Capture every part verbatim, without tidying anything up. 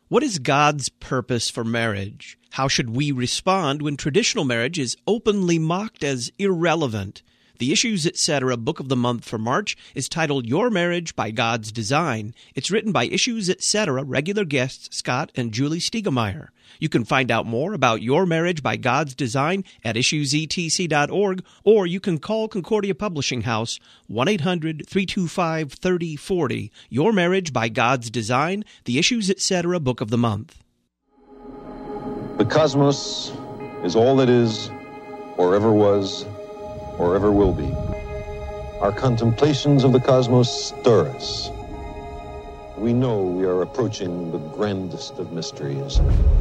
What is God's purpose for marriage? How should we respond when traditional marriage is openly mocked as irrelevant? The Issues, et cetera book of the month for March is titled Your Marriage by God's Design. It's written by Issues, et cetera regular guests Scott and Julie Stiegemeyer. You can find out more about Your Marriage by God's Design at issues e t c dot org, or you can call Concordia Publishing House, one eight hundred, three two five, three oh four oh. Your Marriage by God's Design, the Issues, et cetera book of the month. The cosmos is all that is, or ever was, or ever will be. Our contemplations of the cosmos stir us. We know we are approaching the grandest of mysteries.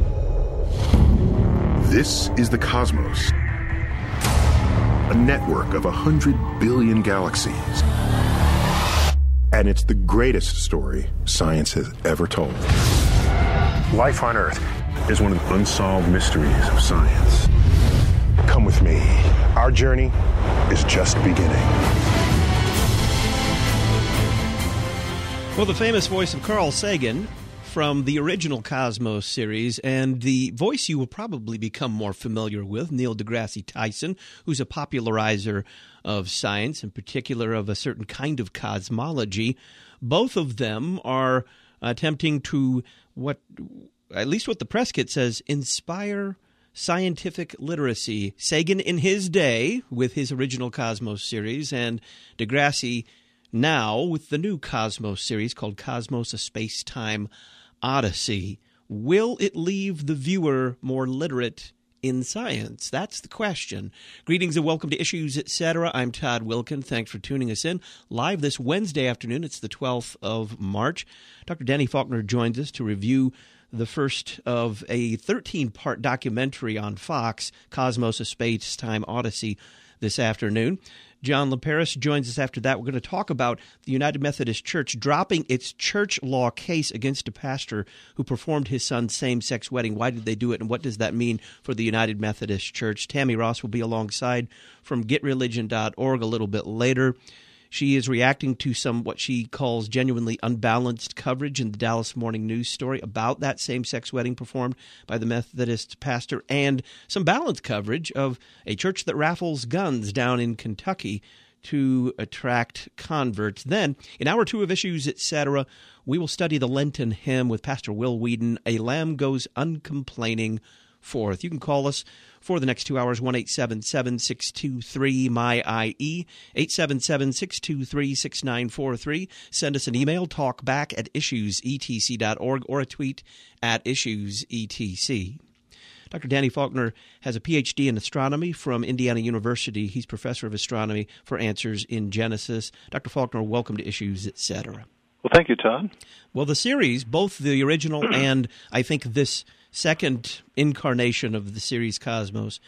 This is the cosmos, a network of a hundred billion galaxies. And it's the greatest story science has ever told. Life on Earth is one of the unsolved mysteries of science. Come with me. Our journey is just beginning. Well, the famous voice of Carl Sagan from the original Cosmos series, and the voice you will probably become more familiar with, Neil deGrasse Tyson, who's a popularizer of science, in particular of a certain kind of cosmology. Both of them are attempting to, what, at least what the press kit says, inspire scientific literacy. Sagan in his day with his original Cosmos series, and deGrasse now with the new Cosmos series called Cosmos: A Space-Time Odyssey. Will it leave the viewer more literate in science? That's the question. Greetings and welcome to Issues, et cetera. I'm Todd Wilkin. Thanks for tuning us in. Live this Wednesday afternoon. It's the twelfth of March. Doctor Danny Faulkner joins us to review the first of a thirteen-part documentary on Fox, Cosmos: A Space-Time Odyssey, this afternoon. John LaParis joins us after that. We're going to talk about the United Methodist Church dropping its church law case against a pastor who performed his son's same-sex wedding. Why did they do it, and what does that mean for the United Methodist Church? Tammy Ross will be alongside from get religion dot org a little bit later. She is reacting to some what she calls genuinely unbalanced coverage in the Dallas Morning News story about that same-sex wedding performed by the Methodist pastor, and some balanced coverage of a church that raffles guns down in Kentucky to attract converts. Then, in hour two of Issues, et cetera, we will study the Lenten hymn with Pastor Will Whedon, A Lamb Goes Uncomplaining Forth. You can call us for the next two hours, one eight seven seven, six two three, M Y I E, eight seven seven, six two three, six nine four three. Send us an email, talkback at issues e t c dot org, or a tweet at issues e t c. Doctor Danny Faulkner has a P H D in astronomy from Indiana University. He's professor of astronomy for Answers in Genesis. Doctor Faulkner, welcome to Issues, et cetera. Well, thank you, Todd. Well, the series, both the original and I think this second incarnation of the series Cosmos,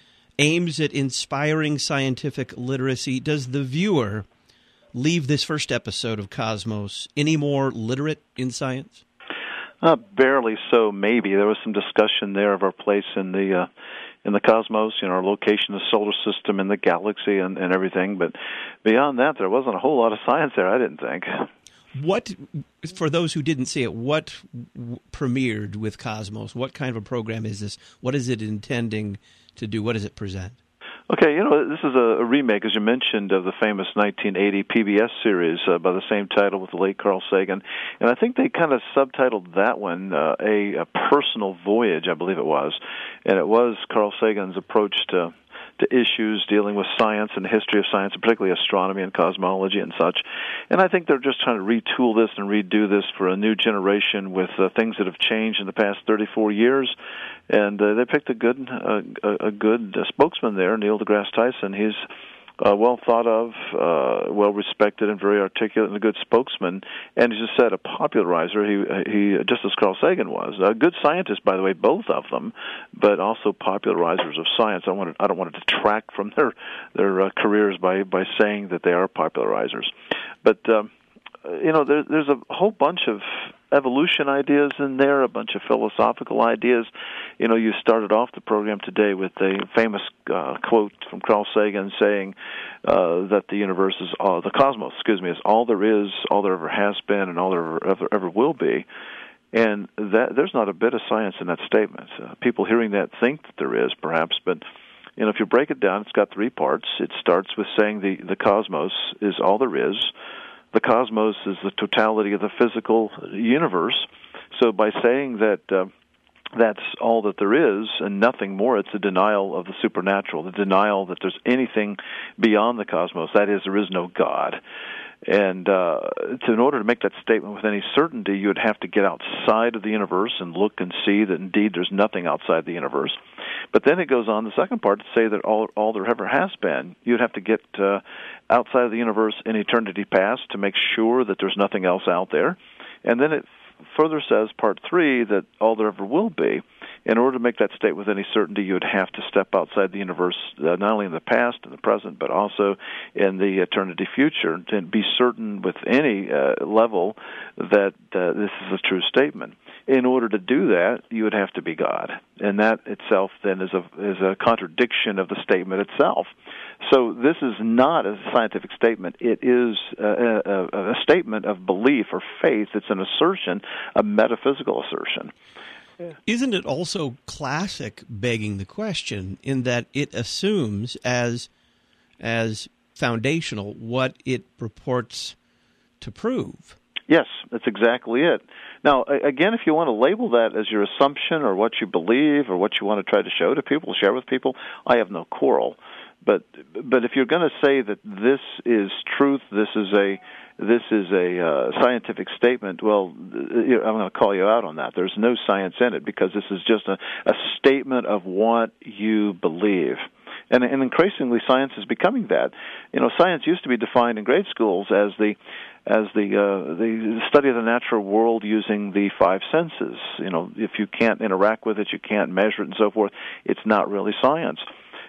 aims at inspiring scientific literacy. Does the viewer leave this first episode of Cosmos any more literate in science? Uh, barely so, maybe. There was some discussion there of our place in the uh, in the cosmos, you know, our location in the solar system and the galaxy and, and everything. But beyond that, there wasn't a whole lot of science there, I didn't think. What, for those who didn't see it, what w- premiered with Cosmos? What kind of a program is this? What is it intending to do? What does it present? Okay, you know, this is a, a remake, as you mentioned, of the famous nineteen eighty P B S series uh, by the same title with the late Carl Sagan. And I think they kind of subtitled that one uh, a, a Personal Voyage, I believe it was. And it was Carl Sagan's approach to to issues dealing with science and the history of science, and particularly astronomy and cosmology and such. And I think they're just trying to retool this and redo this for a new generation with uh, things that have changed in the past thirty-four years. And uh, they picked a good uh, a, a good uh, spokesman there, Neil deGrasse Tyson. He's uh, well thought of, uh, well respected, and very articulate, and a good spokesman. And as you said, a popularizer. He he just as Carl Sagan was a good scientist, by the way, both of them, but also popularizers of science. I want to, I don't want to detract from their their uh, careers by by saying that they are popularizers, but. Um, You know, there, there's a whole bunch of evolution ideas in there, a bunch of philosophical ideas. You know, you started off the program today with the famous uh, quote from Carl Sagan saying uh, that the universe is, all, the cosmos, excuse me, is all there is, all there ever has been, and all there ever, ever, ever will be. And that, there's not a bit of science in that statement. Uh, people hearing that think that there is, perhaps, but you know, if you break it down, it's got three parts. It starts with saying the, the cosmos is all there is. The cosmos is the totality of the physical universe. So by saying that uh, that's all that there is and nothing more, it's a denial of the supernatural, the denial that there's anything beyond the cosmos. That is, there is no God. And uh, to, in order to make that statement with any certainty, you would have to get outside of the universe and look and see that indeed there's nothing outside the universe. But then it goes on, the second part, to say that all, all there ever has been. You'd have to get uh, outside of the universe in eternity past to make sure that there's nothing else out there. And then it further says, part three, that all there ever will be. In order to make that state with any certainty, you would have to step outside the universe, uh, not only in the past and the present, but also in the eternity future, to be certain with any uh, level that uh, this is a true statement. In order to do that, you would have to be God, and that itself then is a is a contradiction of the statement itself. So this is not a scientific statement. It is a, a, a statement of belief or faith. It's an assertion, a metaphysical assertion. Yeah. Isn't it also classic begging the question in that it assumes as as foundational what it purports to prove? Yes, that's exactly it. Now, again, if you want to label that as your assumption or what you believe or what you want to try to show to people, share with people, I have no quarrel. But but if you're going to say that this is truth, this is a this is a uh, scientific statement, well, I'm going to call you out on that. There's no science in it because this is just a, a statement of what you believe. And, and increasingly, science is becoming that. You know, science used to be defined in grade schools as the as the uh, the study of the natural world using the five senses. You know, if you can't interact with it, you can't measure it, and so forth. It's not really science.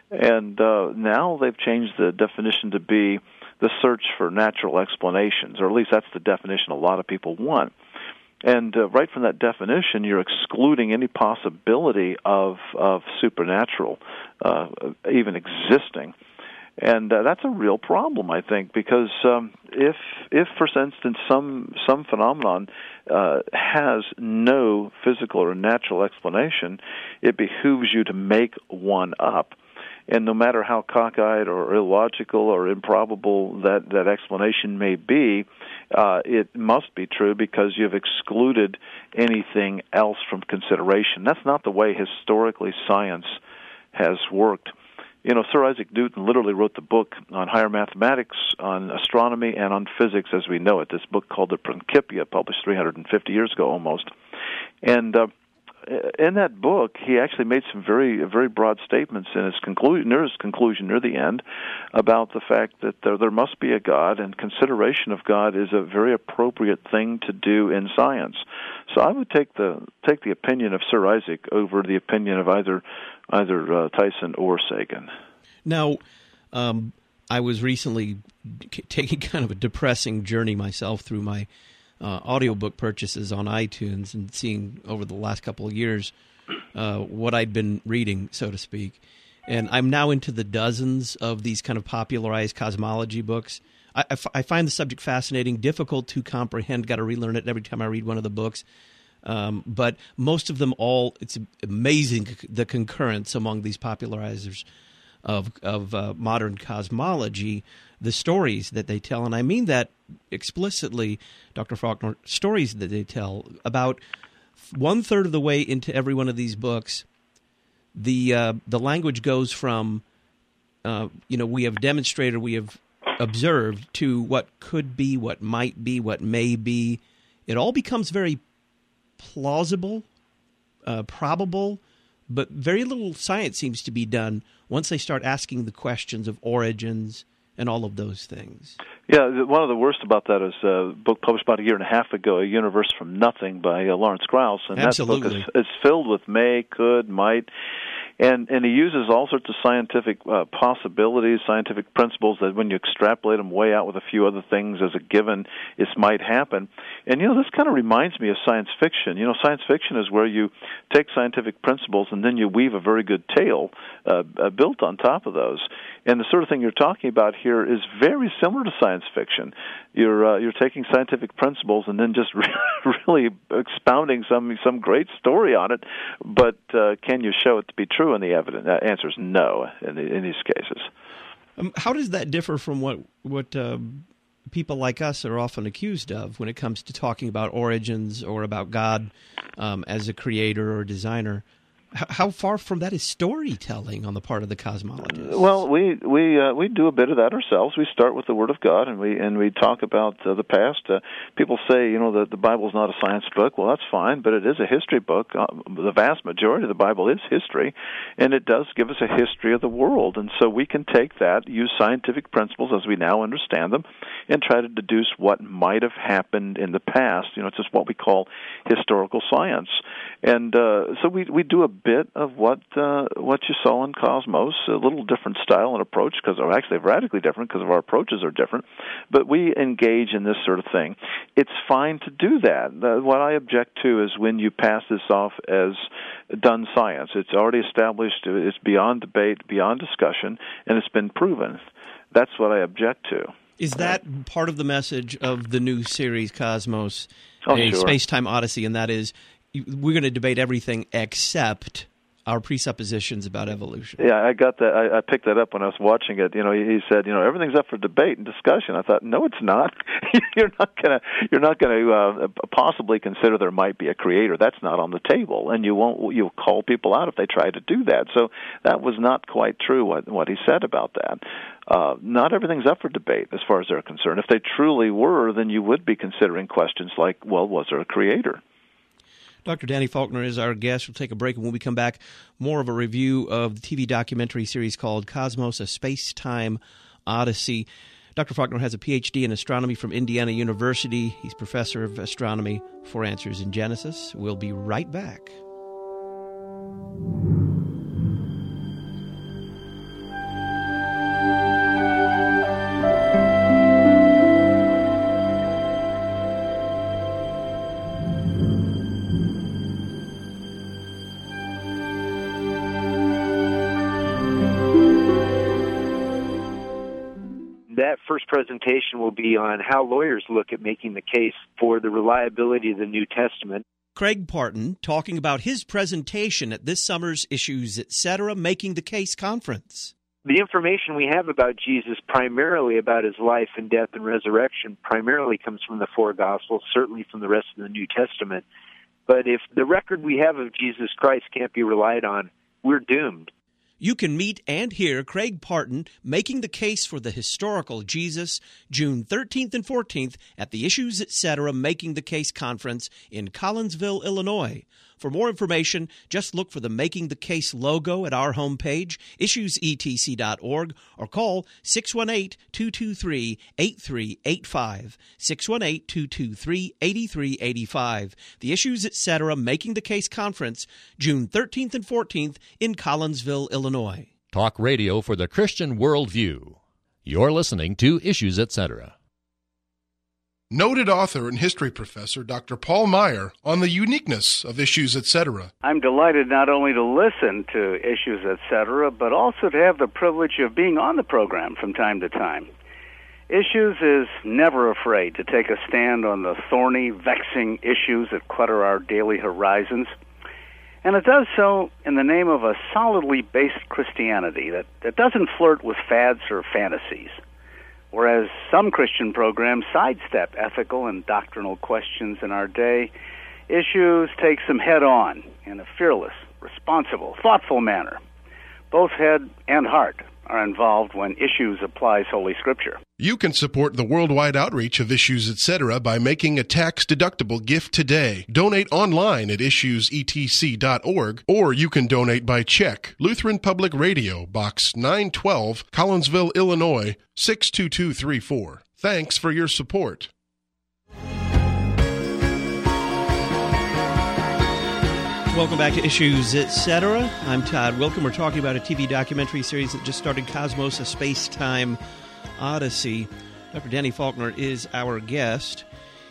And uh, now they've changed the definition to be the search for natural explanations, or at least that's the definition a lot of people want. And uh, right from that definition, you're excluding any possibility of of supernatural uh, even existing. And uh, that's a real problem, I think, because um, if, if, for instance, some some phenomenon uh, has no physical or natural explanation, it behooves you to make one up. And no matter how cockeyed or illogical or improbable that, that explanation may be, uh, it must be true because you've excluded anything else from consideration. That's not the way historically science has worked. You know, Sir Isaac Newton literally wrote the book on higher mathematics, on astronomy, and on physics as we know it, this book called the Principia, published three hundred fifty years ago almost. And uh, in that book, he actually made some very very broad statements in his conclusion, near his conclusion, near the end, about the fact that there, there must be a God, and consideration of God is a very appropriate thing to do in science. So I would take the take the opinion of Sir Isaac over the opinion of either either uh, Tyson or Sagan. Now, um, I was recently taking kind of a depressing journey myself through my uh, audiobook purchases on iTunes and seeing over the last couple of years uh, what I'd been reading, so to speak. And I'm now into the dozens of these kind of popularized cosmology books. I, I, f- I find the subject fascinating, difficult to comprehend, got to relearn it every time I read one of the books. Um, but most of them all, it's amazing the concurrence among these popularizers of of uh, modern cosmology, the stories that they tell. And I mean that explicitly, Doctor Faulkner, stories that they tell. About one-third of the way into every one of these books, the uh, the language goes from, uh, you know, we have demonstrated, we have observed, to what could be, what might be, what may be. It all becomes very plausible, uh, probable, but very little science seems to be done once they start asking the questions of origins and all of those things. Yeah, one of the worst about that is a book published about a year and a half ago, A Universe from Nothing by uh, Lawrence Krauss. And Absolutely. That book is, is filled with may, could, might, and and he uses all sorts of scientific uh, possibilities, scientific principles that when you extrapolate them way out with a few other things as a given, this might happen. And, you know, this kind of reminds me of science fiction. You know, science fiction is where you take scientific principles and then you weave a very good tale uh, uh, built on top of those. And the sort of thing you're talking about here is very similar to science fiction. you're uh, you're taking scientific principles and then just really expounding some some great story on it. But uh, can you show it to be true in the evidence? The answer is no in, the, in these cases. Um, how does that differ from what what uh, people like us are often accused of when it comes to talking about origins or about God um, as a creator or designer? How far from that is storytelling on the part of the cosmologists? Well, we we uh, we do a bit of that ourselves. We start with the Word of God, and we and we talk about uh, the past. Uh, people say, you know, that the Bible is not a science book. Well, that's fine, but it is a history book. Uh, the vast majority of the Bible is history, and it does give us a history of the world. And so we can take that, use scientific principles as we now understand them, and try to deduce what might have happened in the past. You know, it's just what we call historical science. And uh, so we we do a bit of what uh, what you saw in Cosmos, a little different style and approach, because they're actually radically different because of our approaches are different, but we engage in this sort of thing. It's fine to do that. Uh, what I object to is when you pass this off as done science. It's already established, it's beyond debate, beyond discussion, and it's been proven. That's what I object to. Is that part of the message of the new series, Cosmos, oh, a sure. space-time odyssey, and that is we're going to debate everything except our presuppositions about evolution? Yeah, I got that. I, I picked that up when I was watching it. You know, he, he said, you know, everything's up for debate and discussion. I thought, no, it's not. you're not gonna, you're not going to uh, possibly consider there might be a creator. That's not on the table, and you won't. You'll call people out if they try to do that. So that was not quite true what what he said about that. Uh, not everything's up for debate as far as they're concerned. If they truly were, then you would be considering questions like, well, was there a creator? Doctor Danny Faulkner is our guest. We'll take a break, and when we come back, more of a review of the T V documentary series called Cosmos, a Space-Time Odyssey. Doctor Faulkner has a P H D in astronomy from Indiana University. He's professor of astronomy for Answers in Genesis. We'll be right back. That first presentation will be on how lawyers look at making the case for the reliability of the New Testament. Craig Parton talking about his presentation at this summer's Issues, et cetera, Making the Case conference. The information we have about Jesus, primarily about his life and death and resurrection, primarily comes from the four Gospels, certainly from the rest of the New Testament. But if the record we have of Jesus Christ can't be relied on, we're doomed. You can meet and hear Craig Parton making the case for the historical Jesus June thirteenth and fourteenth at the Issues, et cetera. Making the Case conference in Collinsville, Illinois. For more information, just look for the Making the Case logo at our homepage, issues e t c dot org, or call six one eight, two two three, eight three eight five, six one eight, two two three, eight three eight five. The Issues, et cetera. Making the Case conference, June thirteenth and fourteenth in Collinsville, Illinois. Talk radio for the Christian worldview. You're listening to Issues, et cetera. Noted author and history professor Doctor Paul Meier on the uniqueness of Issues, et cetera. I'm delighted not only to listen to Issues, et cetera, but also to have the privilege of being on the program from time to time. Issues is never afraid to take a stand on the thorny, vexing issues that clutter our daily horizons. And it does so in the name of a solidly based Christianity that, that doesn't flirt with fads or fantasies. Whereas some Christian programs sidestep ethical and doctrinal questions in our day, Issues takes them head-on in a fearless, responsible, thoughtful manner. Both head and heart are involved when Issues applies Holy Scripture. You can support the worldwide outreach of Issues, et cetera by making a tax-deductible gift today. Donate online at issues e t c dot org, or you can donate by check. Lutheran Public Radio, Box nine twelve, Collinsville, Illinois, six two two three four. Thanks for your support. Welcome back to Issues, et cetera. I'm Todd Wilken. We're talking about a T V documentary series that just started, Cosmos, a Space-Time Odyssey. Doctor Danny Faulkner is our guest.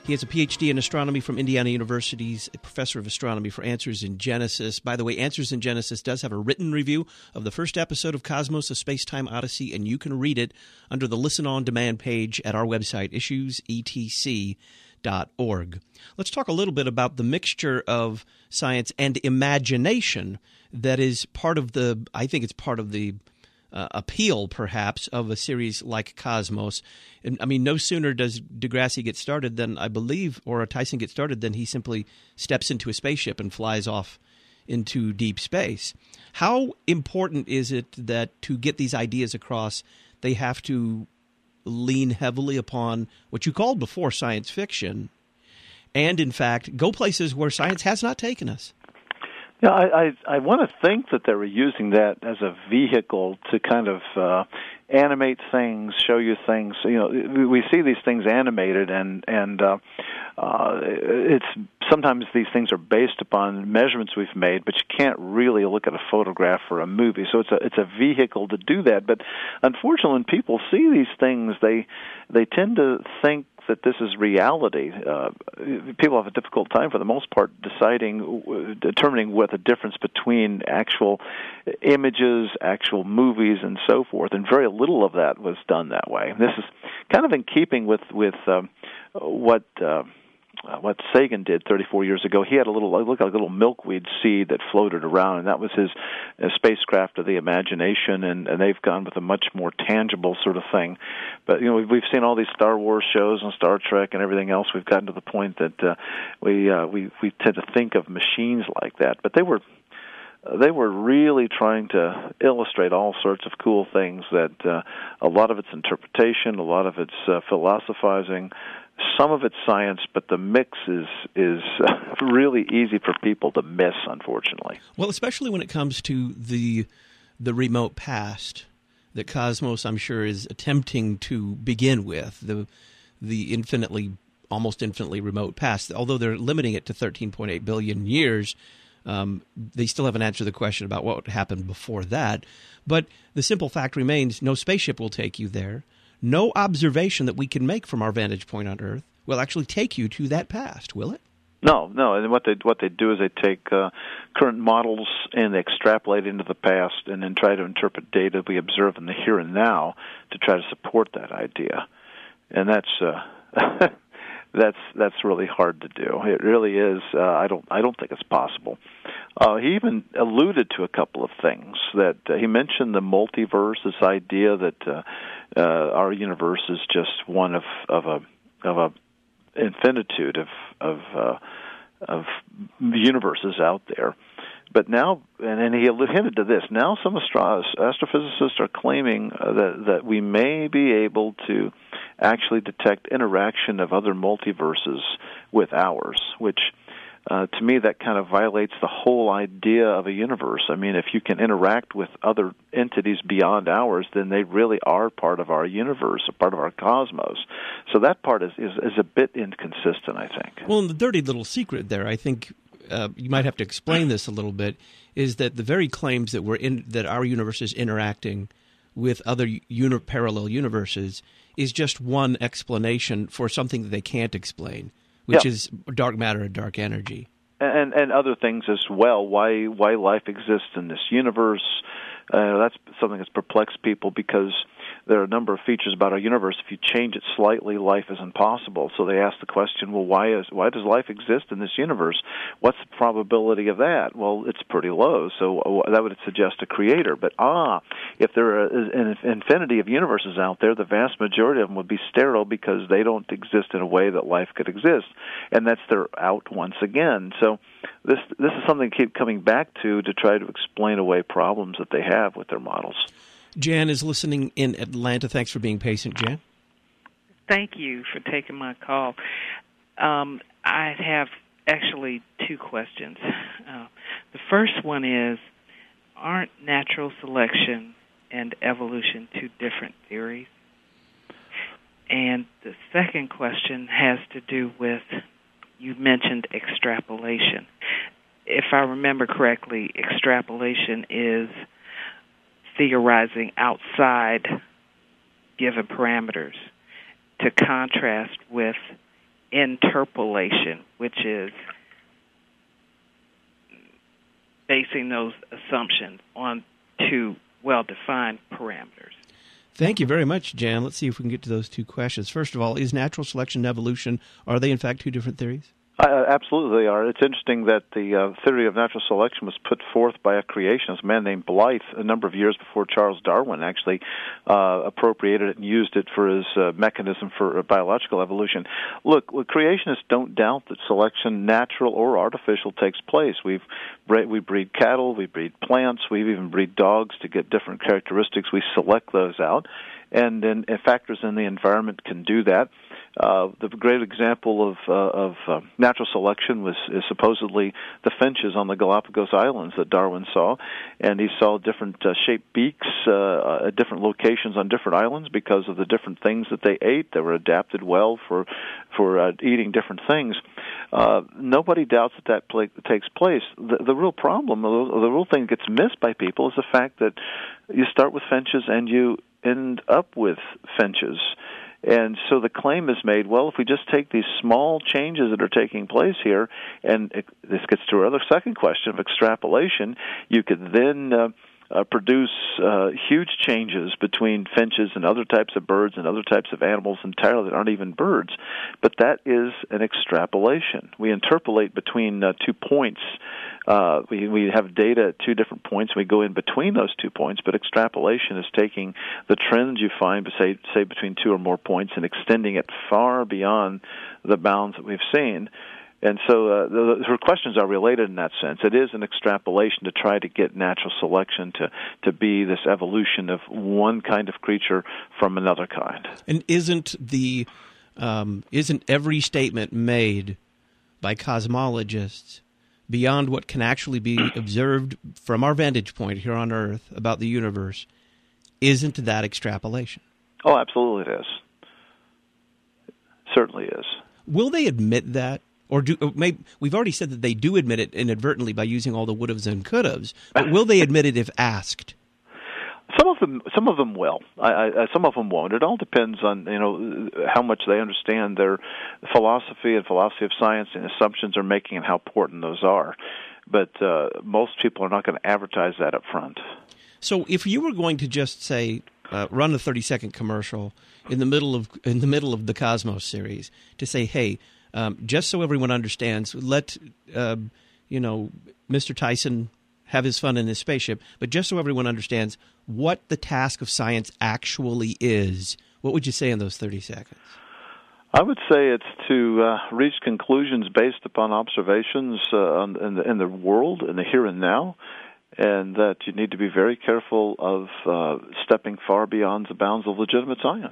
He has a P H D in astronomy from Indiana University's a professor of astronomy for Answers in Genesis. By the way, Answers in Genesis does have a written review of the first episode of Cosmos, A Space-Time Odyssey, and you can read it under the Listen On Demand page at our website, issues e t c dot org. Let's talk a little bit about the mixture of science and imagination that is part of the, I think it's part of the Uh, appeal, perhaps, of a series like Cosmos. And, I mean, no sooner does Degrassi get started than, I believe, or Tyson get started, than he simply steps into a spaceship and flies off into deep space. How important is it that to get these ideas across, they have to lean heavily upon what you called before science fiction and, in fact, go places where science has not taken us? Yeah, I, I I want to think that they were using that as a vehicle to kind of uh, animate things, show you things. You know, we see these things animated, and and uh, uh, it's sometimes these things are based upon measurements we've made, but you can't really look at a photograph or a movie. So it's a it's a vehicle to do that. But unfortunately, when people see these things, they they tend to think that this is reality. Uh, people have a difficult time, for the most part, deciding, determining what the difference between actual images, actual movies, and so forth. And very little of that was done that way. This is kind of in keeping with with um, what. Uh, Uh, what Sagan did thirty-four years ago. He had a little, look like a little milkweed seed that floated around, and that was his uh, spacecraft of the imagination, and, and they've gone with a much more tangible sort of thing. But, you know, we've, we've seen all these Star Wars shows and Star Trek and everything else. We've gotten to the point that uh, we, uh, we, we tend to think of machines like that. But they were They were really trying to illustrate all sorts of cool things that uh, a lot of it's interpretation, a lot of it's uh, philosophizing, some of it's science, but the mix is is really easy for people to miss, unfortunately. Well, especially when it comes to the the remote past that Cosmos, I'm sure, is attempting to begin with, the the infinitely, almost infinitely remote past. Although they're limiting it to thirteen point eight billion years, um, they still haven't answered the question about what happened before that. But the simple fact remains, no spaceship will take you there. No observation that we can make from our vantage point on Earth will actually take you to that past, will it? No, no. And what they what they do is they take uh, current models and they extrapolate into the past, and then try to interpret data we observe in the here and now to try to support that idea. And that's uh, that's that's really hard to do. It really is. Uh, I don't I don't think it's possible. Uh, he even alluded to a couple of things that uh, he mentioned the multiverse, this idea that uh, uh, our universe is just one of of a of a infinitude of of uh, of universes out there. But now, and, and he hinted to this, now some astro- astrophysicists are claiming uh, that, that we may be able to actually detect interaction of other multiverses with ours, which uh, to me that kind of violates the whole idea of a universe. I mean, if you can interact with other entities beyond ours, then they really are part of our universe, a part of our cosmos. So that part is, is, is a bit inconsistent, I think. Well, and the dirty little secret there, I think, Uh, you might have to explain this a little bit, is that the very claims that we're in, that our universe is interacting with other uni- parallel universes is just one explanation for something that they can't explain, which yeah. is dark matter and dark energy. And, and other things as well, why why life exists in this universe. Uh, that's something that's perplexed people because there are a number of features about our universe. If you change it slightly, life is impossible. So they ask the question, well, why is why does life exist in this universe? What's the probability of that? Well, it's pretty low, so that would suggest a creator. But, ah, if there is an infinity of universes out there, the vast majority of them would be sterile because they don't exist in a way that life could exist. And that's they're out once again. So this this is something to keep coming back to to try to explain away problems that they have with their models. Jan is listening in Atlanta. Thanks for being patient, Jan. Thank you for taking my call. Um, I have actually two questions. Uh, the first one is, aren't natural selection and evolution two different theories? And the second question has to do with, you mentioned extrapolation. If I remember correctly, extrapolation is theorizing outside given parameters to contrast with interpolation, which is basing those assumptions on two well-defined parameters. Thank you very much, Jan. Let's see if we can get to those two questions. First of all, is natural selection and evolution, are they in fact two different theories? Uh, absolutely they are. It's interesting that the uh, theory of natural selection was put forth by a creationist, a man named Blythe, a number of years before Charles Darwin actually uh, appropriated it and used it for his uh, mechanism for uh, biological evolution. Look, look, creationists don't doubt that selection, natural or artificial, takes place. We've bred, we breed cattle, we breed plants, we even breed dogs to get different characteristics. We select those out, and then and factors in the environment can do that. Uh, the great example of uh, of uh, natural selection was is supposedly the finches on the Galapagos Islands that Darwin saw, and he saw different uh, shaped beaks uh, at different locations on different islands because of the different things that they ate. They were adapted well for for uh, eating different things. Uh, nobody doubts that that play, takes place. The, the real problem, the, the real thing that gets missed by people, is the fact that you start with finches and you end up with finches. And so the claim is made, well, if we just take these small changes that are taking place here, and it, this gets to our other second question of extrapolation, you could then uh, uh, produce uh, huge changes between finches and other types of birds and other types of animals entirely that aren't even birds. But that is an extrapolation. We interpolate between uh, two points. Uh, we, we have data at two different points. We go in between those two points, but extrapolation is taking the trends you find, say, say between two or more points, and extending it far beyond the bounds that we've seen. And so uh, the, her questions are related in that sense. It is an extrapolation to try to get natural selection to, to be this evolution of one kind of creature from another kind. And isn't the um, isn't every statement made by cosmologists beyond what can actually be observed from our vantage point here on Earth about the universe, isn't that extrapolation? Oh, absolutely it is. It certainly is. Will they admit that? Or do maybe we've already said that they do admit it inadvertently by using all the would-haves and could-haves, but will they admit it if asked? Some of them, some of them will. I, I, some of them won't. It all depends on you know how much they understand their philosophy and philosophy of science and assumptions they're making and how important those are. But uh, most people are not going to advertise that up front. So, if you were going to just say uh, run a thirty-second commercial in the middle of in the middle of the Cosmos series to say, hey, um, just so everyone understands, let uh, you know Mister Tyson have his fun in his spaceship, but just so everyone understands what the task of science actually is, what would you say in those thirty seconds? I would say it's to uh, reach conclusions based upon observations uh, in, the, in the world, in the here and now, and that you need to be very careful of uh, stepping far beyond the bounds of legitimate science.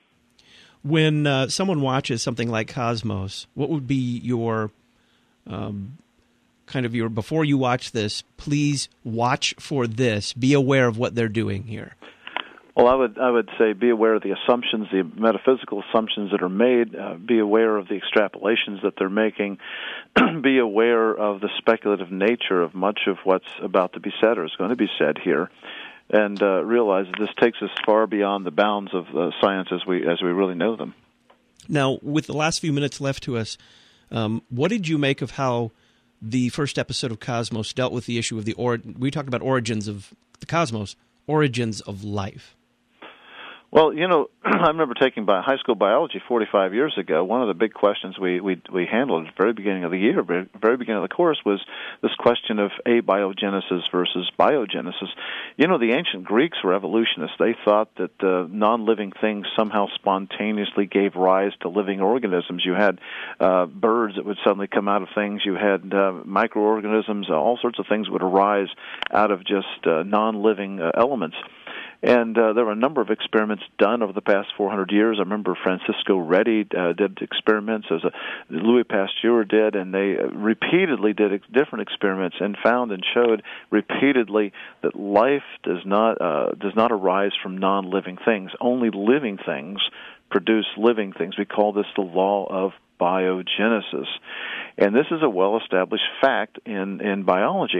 When uh, someone watches something like Cosmos, what would be your um, kind of your, before you watch this, please watch for this, be aware of what they're doing here? Well, I would I would say be aware of the assumptions, the metaphysical assumptions that are made. Uh, be aware of the extrapolations that they're making. Be aware of the speculative nature of much of what's about to be said or is going to be said here, and uh, realize that this takes us far beyond the bounds of uh, science as we as we really know them. Now, with the last few minutes left to us, um, what did you make of how the first episode of Cosmos dealt with the issue of the or we talked about origins of the cosmos, origins of life? Well, you know, I remember taking bi- high school biology forty-five years ago. One of the big questions we, we, we handled at the very beginning of the year, very, very beginning of the course, was this question of abiogenesis versus biogenesis. You know, the ancient Greeks were evolutionists. They thought that uh, non-living things somehow spontaneously gave rise to living organisms. You had uh, birds that would suddenly come out of things. You had uh, microorganisms. Uh, all sorts of things would arise out of just uh, non-living uh, elements. And uh, there were a number of experiments done over the past four hundred years. I remember Francisco Redi uh, did experiments, as a, Louis Pasteur did, and they uh, repeatedly did ex- different experiments and found and showed repeatedly that life does not uh, does not arise from non-living things. Only living things produce living things. We call this the law of biogenesis. And this is a well-established fact in, in biology.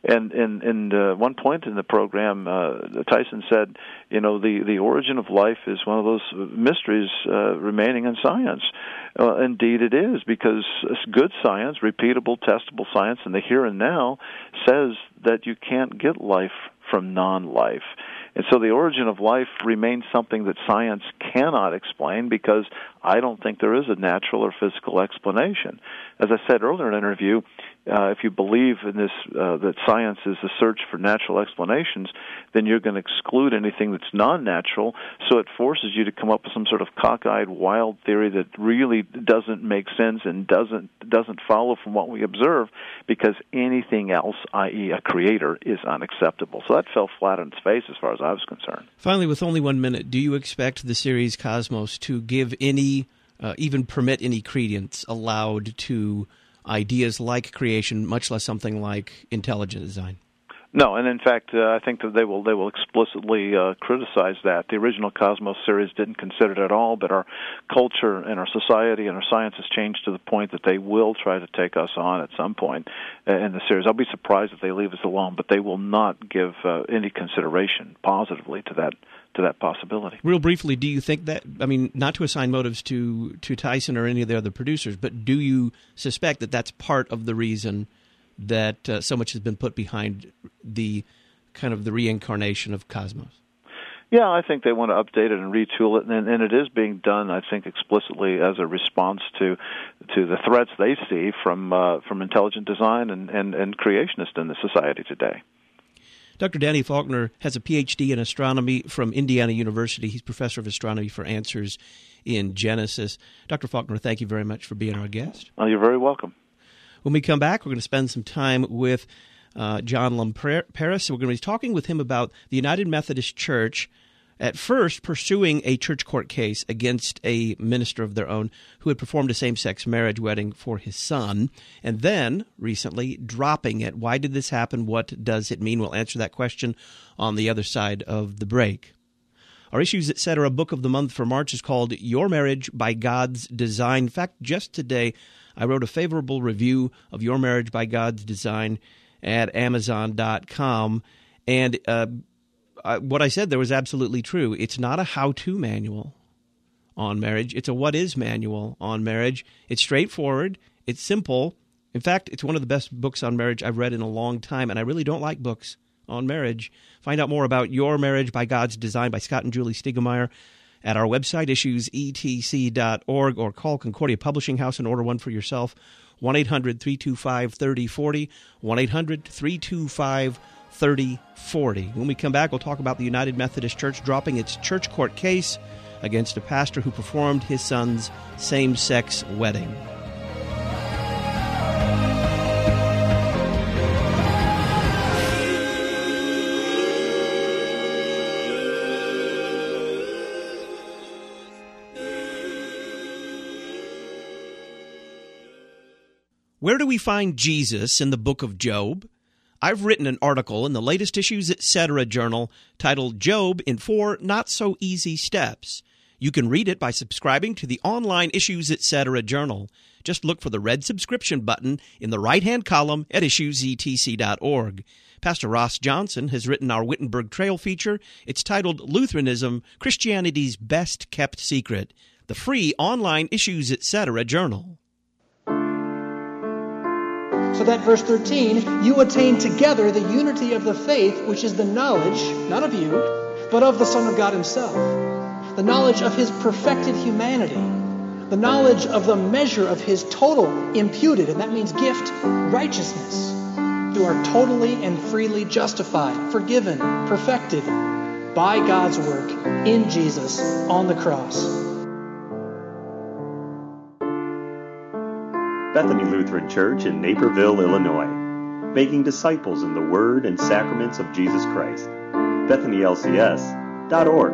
And in in uh, one point in the program, uh, Tyson said, you know, the, the origin of life is one of those mysteries uh, remaining in science. Uh, indeed it is, because good science, repeatable, testable science in the here and now says that you can't get life from non-life. And so the origin of life remains something that science cannot explain, because I don't think there is a natural or physical explanation. As I said earlier in an interview, uh, if you believe in this, uh, that science is the search for natural explanations, then you're going to exclude anything that's non-natural, so it forces you to come up with some sort of cockeyed, wild theory that really doesn't make sense and doesn't doesn't follow from what we observe, because anything else, that is a creator, is unacceptable. So that fell flat on its face as far as I was concerned. Finally, with only one minute, do you expect the series Cosmos to give any, uh, even permit any credence allowed to ideas like creation, much less something like intelligent design? No, and in fact, uh, I think that they will they will explicitly uh, criticize that. The original Cosmos series didn't consider it at all, but our culture and our society and our science has changed to the point that they will try to take us on at some point in the series. I'll be surprised if they leave us alone, but they will not give uh, any consideration positively to that to that possibility. Real briefly, do you think that, I mean, not to assign motives to, to Tyson or any of the other producers, but do you suspect that that's part of the reason that uh, so much has been put behind the kind of the reincarnation of Cosmos? Yeah, I think they want to update it and retool it, and, and it is being done, I think, explicitly as a response to to the threats they see from uh, from intelligent design and, and, and creationists in the society today. Doctor Danny Faulkner has a P H D in astronomy from Indiana University. He's professor of astronomy for Answers in Genesis. Doctor Faulkner, thank you very much for being our guest. Oh, you're very welcome. When we come back, we're going to spend some time with uh, John Lamperis. We're going to be talking with him about the United Methodist Church at first pursuing a church court case against a minister of their own who had performed a same-sex marriage wedding for his son, and then recently dropping it. Why did this happen? What does it mean? We'll answer that question on the other side of the break. Our Issues Etc. book of the month for March is called Your Marriage by God's Design. In fact, just today, I wrote a favorable review of Your Marriage by God's Design at Amazon dot com, and uh, Uh, what I said there was absolutely true. It's not a how-to manual on marriage. It's a what-is manual on marriage. It's straightforward. It's simple. In fact, it's one of the best books on marriage I've read in a long time, and I really don't like books on marriage. Find out more about Your Marriage by God's Design by Scott and Julie Stiegelmeyer at our website, issues e t c dot org, or call Concordia Publishing House and order one for yourself, one eight hundred three two five three oh four oh, one eight hundred three two five thirty forty. When we come back, we'll talk about the United Methodist Church dropping its church court case against a pastor who performed his son's same-sex wedding. Where do we find Jesus in the book of Job? I've written an article in the latest Issues Etc. journal titled Job in Four Not-So-Easy Steps. You can read it by subscribing to the online Issues Etc. journal. Just look for the red subscription button in the right-hand column at issues e t c dot org. Pastor Ross Johnson has written our Wittenberg Trail feature. It's titled Lutheranism, Christianity's Best-Kept Secret, the free online Issues Etc. journal. So that verse thirteen, you attain together the unity of the faith, which is the knowledge, not of you, but of the Son of God himself. The knowledge of his perfected humanity. The knowledge of the measure of his total imputed, and that means gift, righteousness. You are totally and freely justified, forgiven, perfected by God's work in Jesus on the cross. Bethany Lutheran Church in Naperville, Illinois, making disciples in the Word and Sacraments of Jesus Christ. Bethany L C S dot org.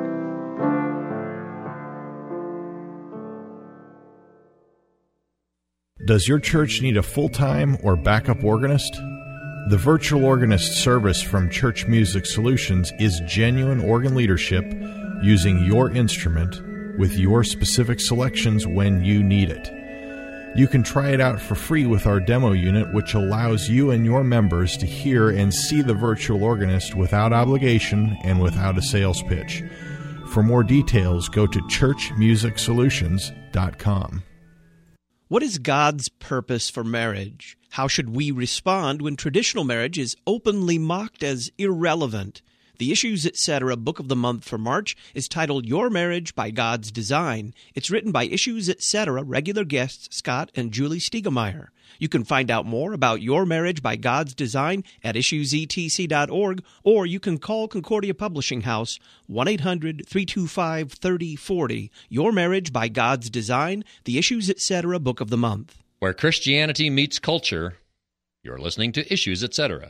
Does your church need a full-time or backup organist? The virtual organist service from Church Music Solutions is genuine organ leadership using your instrument with your specific selections when you need it. You can try it out for free with our demo unit, which allows you and your members to hear and see the virtual organist without obligation and without a sales pitch. For more details, go to church music solutions dot com. What is God's purpose for marriage? How should we respond when traditional marriage is openly mocked as irrelevant? The Issues, et cetera book of the month for March is titled Your Marriage by God's Design. It's written by Issues, et cetera regular guests Scott and Julie Stiegemeyer. You can find out more about Your Marriage by God's Design at issues e t c dot org, or you can call Concordia Publishing House, one eight hundred, three two five, three oh four oh. Your Marriage by God's Design, the Issues, et cetera book of the month. Where Christianity meets culture, you're listening to Issues, et cetera.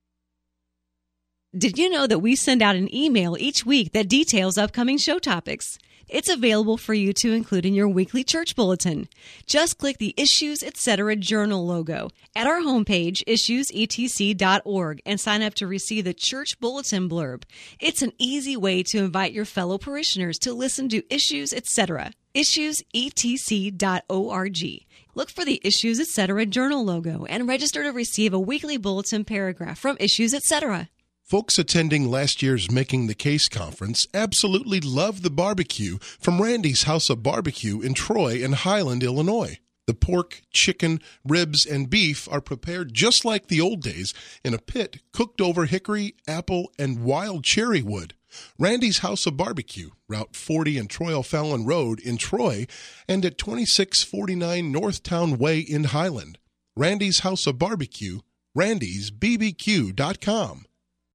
Did you know that we send out an email each week that details upcoming show topics? It's available for you to include in your weekly church bulletin. Just click the Issues, et cetera Journal logo at our homepage, issues e t c dot org, and sign up to receive the church bulletin blurb. It's an easy way to invite your fellow parishioners to listen to Issues, et cetera. issues e t c dot org. Look for the Issues, et cetera Journal logo and register to receive a weekly bulletin paragraph from Issues, et cetera. Folks attending last year's Making the Case conference absolutely loved the barbecue from Randy's House of Barbecue in Troy and Highland, Illinois. The pork, chicken, ribs, and beef are prepared just like the old days in a pit cooked over hickory, apple, and wild cherry wood. Randy's House of Barbecue, Route forty and Troy O'Fallon Road in Troy, and at twenty-six forty-nine Northtown Way in Highland. Randy's House of Barbecue, randys b b q dot com.